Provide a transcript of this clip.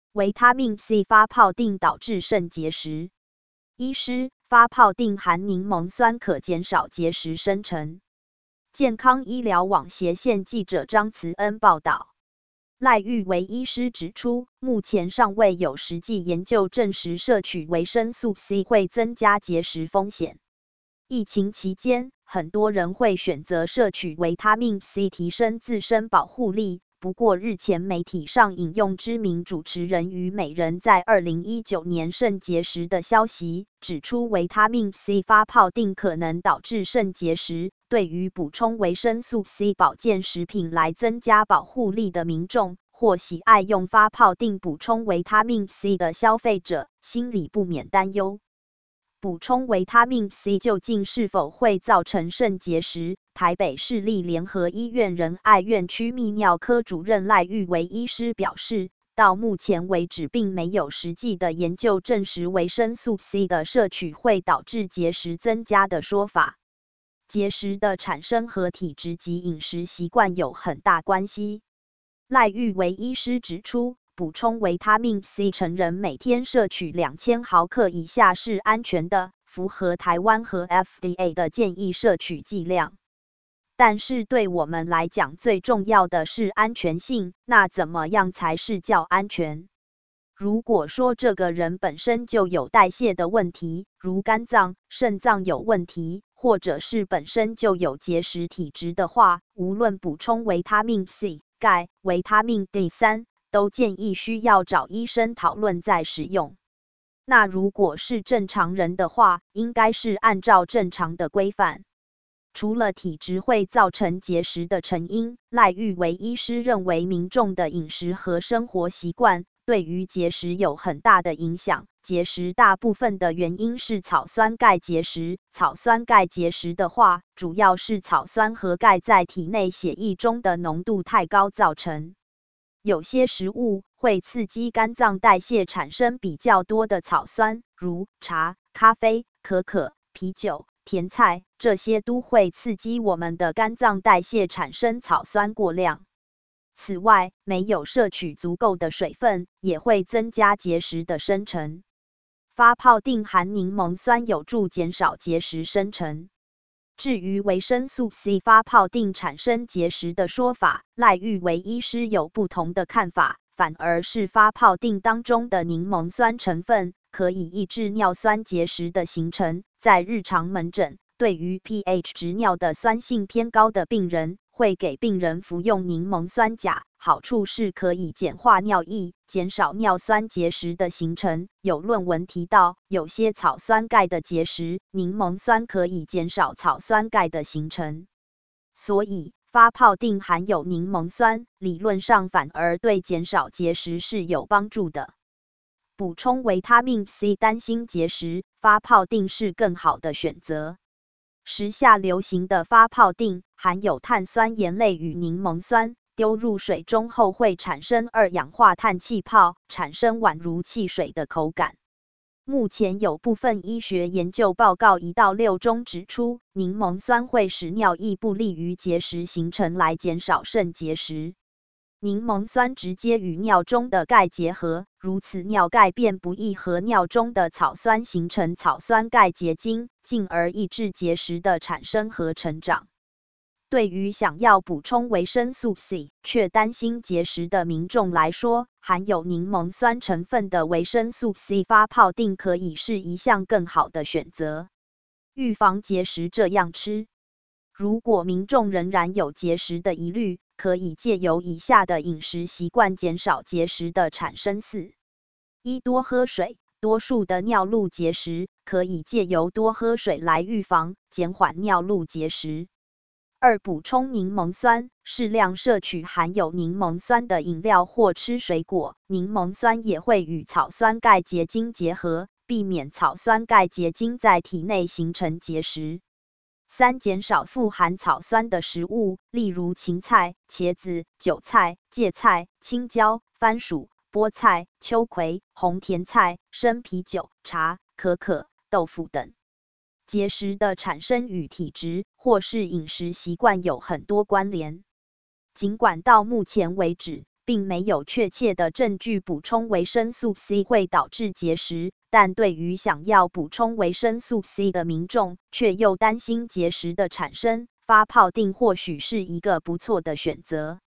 维他命 C 发泡定导致肾结石。医师，发泡定含柠檬酸可减少结石生成。健康医疗网斜线记者张慈恩报道。赖玉维医师指出，目前尚未有实际研究证实摄取维生素 C 会增加结石风险。疫情期间，很多人会选择摄取维他命 C 提升自身保护力。不过日前媒体上引用知名主持人虞美人在2019年肾结石的消息，指出维他命 C 发泡定可能导致肾结石。对于补充维生素 C 保健食品来增加保护力的民众，或喜爱用发泡定补充维他命 C 的消费者，心里不免担忧。补充维他命 C 究竟是否会造成肾结石？台北市立联合医院仁爱院区泌尿科主任赖玉维医师表示，到目前为止并没有实际的研究证实维生素 C 的摄取会导致结石增加的说法。结石的产生和体质及饮食习惯有很大关系。赖玉维医师指出，补充维他命 C 成人每天摄取2000毫克以下是安全的，符合台湾和 FDA 的建议摄取剂量。但是对我们来讲最重要的是安全性，那怎么样才是较安全？如果说这个人本身就有代谢的问题，如肝脏、肾脏有问题，或者是本身就有结石体质的话，无论补充维他命 C、钙、维他命 D3，都建议需要找医生讨论再使用。那如果是正常人的话，应该是按照正常的规范。除了体质会造成结石的成因，赖玉维医师认为民众的饮食和生活习惯对于结石有很大的影响。结石大部分的原因是草酸钙结石，草酸钙结石的话，主要是草酸和钙在体内血液中的浓度太高造成。有些食物会刺激肝脏代谢产生比较多的草酸，如茶、咖啡、可可、啤酒、甜菜，这些都会刺激我们的肝脏代谢产生草酸过量。此外，没有摄取足够的水分，也会增加结石的生成。发泡定含柠檬酸有助减少结石生成。至于维生素 C 发泡定产生结石的说法，赖玉维医师有不同的看法，反而是发泡定当中的柠檬酸成分可以抑制尿酸结石的形成。在日常门诊，对于 pH 值尿的酸性偏高的病人，会给病人服用柠檬酸钾，好处是可以简化尿液，减少尿酸结石的形成。有论文提到，有些草酸钙的结石，柠檬酸可以减少草酸钙的形成。所以，发泡定含有柠檬酸，理论上反而对减少结石是有帮助的。补充维他命 C 担心结石，发泡定是更好的选择。时下流行的发泡定含有碳酸盐类与柠檬酸，丢入水中后会产生二氧化碳气泡，产生宛如汽水的口感。目前有部分医学研究报告1到6中指出，柠檬酸会使尿液不利于结石形成，来减少肾结石。柠檬酸直接与尿中的钙结合，如此尿钙便不易和尿中的草酸形成草酸钙结晶，进而抑制结石的产生和成长。对于想要补充维生素 C 却担心结石的民众来说，含有柠檬酸成分的维生素 C 发泡定可以是一项更好的选择。预防结石这样吃。如果民众仍然有结石的疑虑，可以借由以下的饮食习惯减少结石的产生。1. 多喝水。多数的尿路结石可以借由多喝水来预防，减缓尿路结石。2. 补充柠檬酸，适量摄取含有柠檬酸的饮料或吃水果，柠檬酸也会与草酸钙结晶结合，避免草酸钙结晶在体内形成结石。3. 减少富含草酸的食物，例如芹菜、茄子、韭菜、芥菜、青椒、番薯、菠菜、秋葵、红甜菜、生啤酒、茶、可可、豆腐等。结石的产生与体质或是饮食习惯有很多关联。尽管到目前为止， 并没有确切的证据补充维生素 C 会导致结石，但对于想要补充维生素 C 的民众，却又担心结石的产生，发泡锭或许是一个不错的选择。